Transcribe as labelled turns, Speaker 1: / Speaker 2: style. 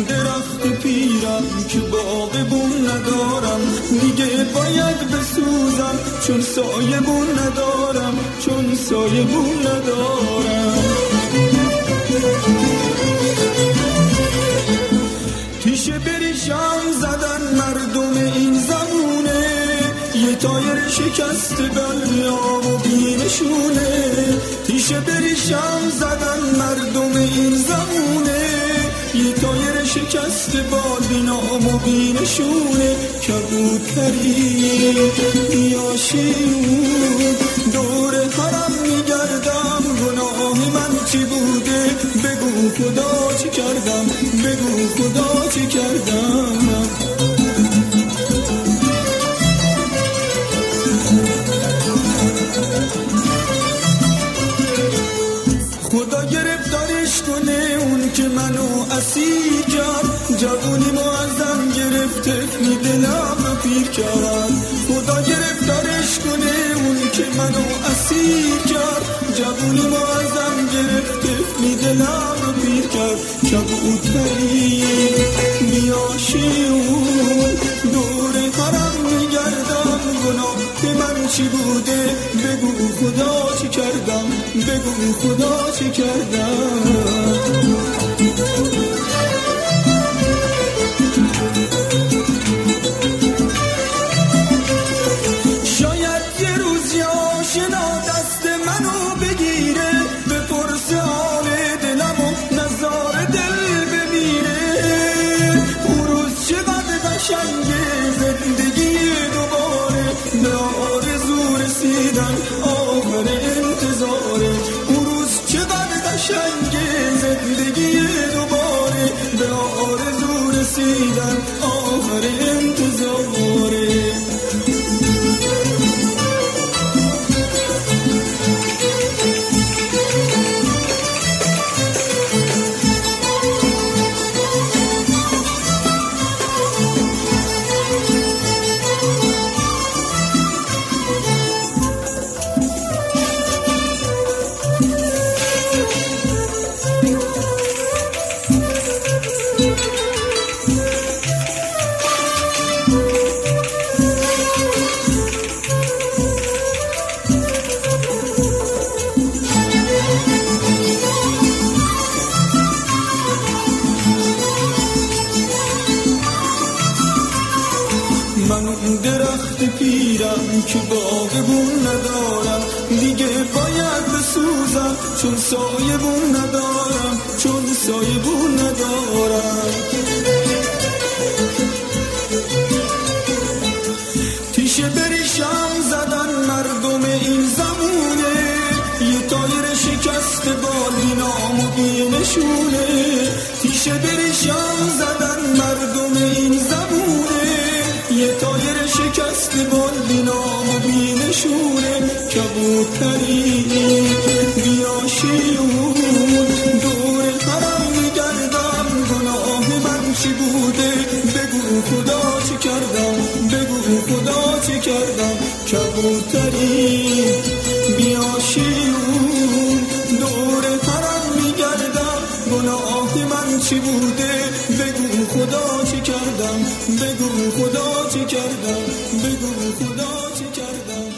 Speaker 1: درخت پیرم که باغبون ندارم، دیگه باید بسوزم چون سایبون ندارم، چون سایبون ندارم. تیشه بریشم زدن مردم این زمونه، یه تایر شکست بلیام و بینشونه. تیشه بریشم زدن مردم این زمونه، یه تایر شکست بالبینام و بینشونه. کبوتری بیاشیون دور حرم میگردم، گناه من چی بوده بگو خدا چی کردم، بگو خدا چی کردم. خدا گرفتارش کنه اون که منو اسیر کرد، جوونی ما ازم گرفته دلم رو پیر کرد. خدا گرفتارش کنه اون که منو اسیر کرد، جوونی ما ازم گرفته دلم رو پیر کرد. کبوتری بیاشیون دور حرم میگردم، گناه من چی بوده بگو خدا چی کردم، بگو خدا چی کردم. شاید یه روز یا آشنا دست منو بگیره، بپرسه حال دلم و نظار دل بمیره. اون روز چقدر قشنگه زندگی دوباره، به آرزو رسیدن آخر انتظاره. اون روز چقدر قشنگه زندگی دوباره، به آرزو رسیدن آخر انتظاره. من درخت پیرم که باغبون ندارم، دیگه باید بسوزم چون سایبون ندارم، چون سایبون ندارم. تیشه بریشم زدن مردم این زمونه، یه تایر شکست بالبینام و بینشونه. تیشه بریشم زدن مردم این زمونه، یه تایر شکست بالبینام و بینشونه. کبوتری بیاشیون دور حرم میگردم، گناه من چی بوده بگو خدا چی کردم، بگو خدا چی کردم. کبوتری بیاشیون دور حرم میگردم، گناه من چی بوده بگو خدا چی کردم، بگو خدا چی کردم، بگو خدا چی کردم.